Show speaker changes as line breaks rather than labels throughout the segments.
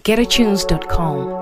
GetAtunes.com.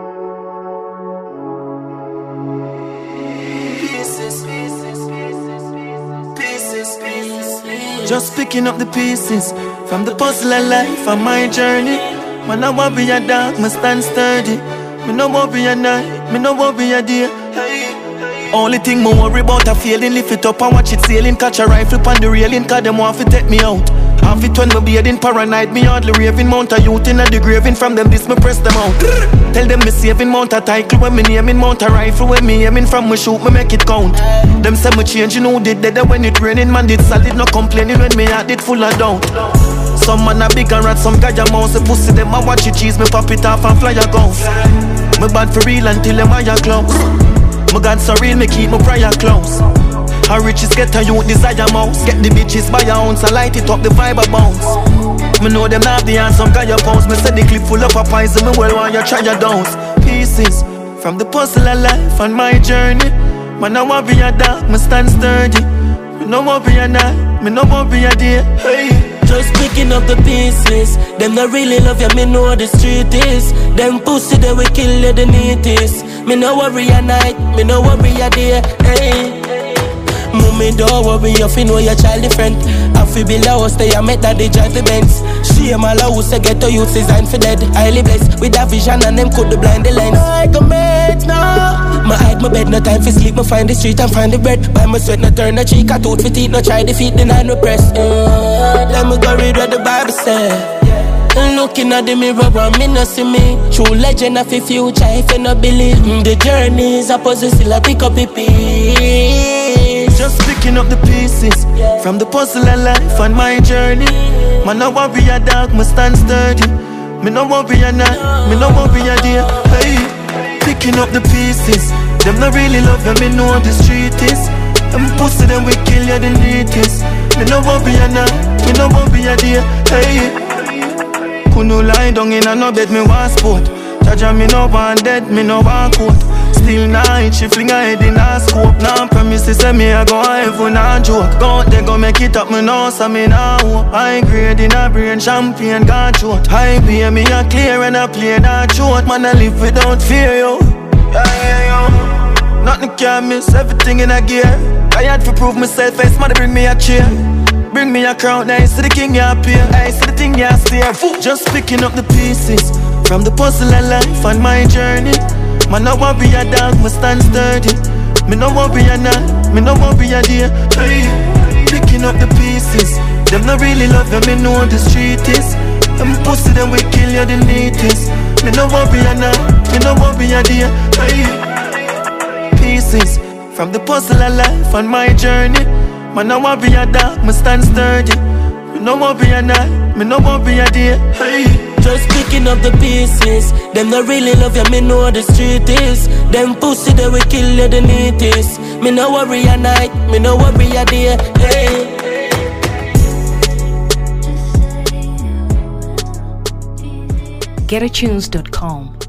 Just picking up the pieces from the puzzle of life on my journey. Man, I won't be a dark, me stand sturdy. Me no won't be a night, me no won't be a day. Only thing me worry about a failing, lift it up and watch it sailing. Catch a rifle on the railing, cause them want to take me out. Half it when me bearding paranoid, me hardly raving. Mount a youth in a the graving, from them this me press them out. Tell them me saving, mount a title when me naming. Mount a rifle when me aiming, from me shoot me make it count. Them say me change, you know did that when it raining. Man did solid, no complaining when me heart did full of doubt. Some man a big and rat, some guy a mouse. The pussy them a watch it cheese, me pop it off and fly a ghost. Me bad for real until them eye close. My God so real, me keep my prayer close. How riches get a youth desire mouse. Get the bitches by your ounce, I light it up the vibe a bounce. Me know them not the answer, some guy a pounce. Me say the clip full of a poison, me well want you try your downs. Pieces from the puzzle of life on my journey. Man I want be a dark, me stand sturdy. Me no want be a night, me no want be a day. Hey.
Just picking up the pieces. Them not really love you, me know what the street is. Them pussy they will kill you, the neatest. Me no worry a night, me no worry a day. Hey. Mommy don't worry, you fi know your child different. I fi build a house, they a make that they drive the Benz. She am all a house, get to youth designed for dead. Highly blessed with a vision and them could blind the lens. I can make now. My hide my bed, no time for sleep. Me find the street and find the bread. Buy my sweat, no turn no cheek. I tooth for teeth, no try defeat, deny no press. Let me go read what the Bible say. Looking at the mirror and me no see me. True legend of the future if you no believe. The journey is a puzzle, still I pick up a piece.
Just picking up the pieces from the puzzle of life on my journey. Man I won't be a dog, me stand sturdy. Me no won't be a night, me no won't be a day. Hey, picking up the pieces. Them not really love you, me know what the street is. Them pussy them will kill you the neatest. Me no won't be a night, me no won't be a day. Hey. Couldn't lie down in a no bed, me want sport. Jaja me no want dead, me no want coat. Still night, she fling her head in a scope. Now promises say me I go heaven and joke. Go out there go make it up, me know so me now hope. High grade in a brain, champagne got short. High beer me a clear and a play that short. Man I live without fear, yo. Nothing can miss, everything in a gear. I had to prove myself, face man bring me a chair. Bring me a crown, now you see the king you appear. I see the thing you steer. Just picking up the pieces from the puzzle of life on my journey. Man I want be a dog, me stand sturdy. Me no want be a night, me no want be a day. Hey. Picking up the pieces. Them not really love you, me know what the street is. Them pussy them will kill you the neatest. Me no want be a night, me no want be a day. Hey. Pieces from the puzzle of life on my journey. Man I want be a dog, me stand sturdy. Me no want be a night, me no want be a day. Hey.
Just picking up the pieces. Them not really love you, me know what the street is. Them pussy they will kill you the neatest. Me no worry a night, me no worry a day. Hey.
GetAtunes.com.